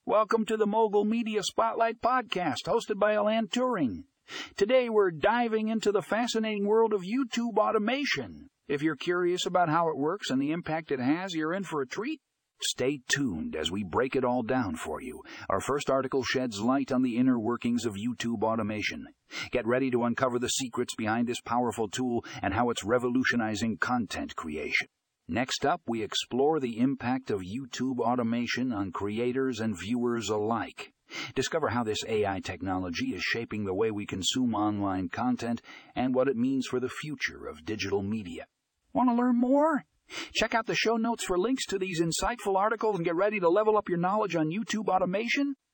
Welcome to the Mogul Media Spotlight Podcast, hosted by Alan Turing. Today we're diving into the fascinating world of YouTube automation. If you're curious about how it works and the impact it has, you're in for a treat. Stay tuned as we break it all down for you. Our first article sheds light on the inner workings of YouTube automation. Get ready to uncover the secrets behind this powerful tool and how it's revolutionizing content creation. Next up, we explore the impact of YouTube automation on creators and viewers alike. Discover how this AI technology is shaping the way we consume online content and what it means for the future of digital media. Want to learn more? Check out the show notes for links to these insightful articles and get ready to level up your knowledge on YouTube automation.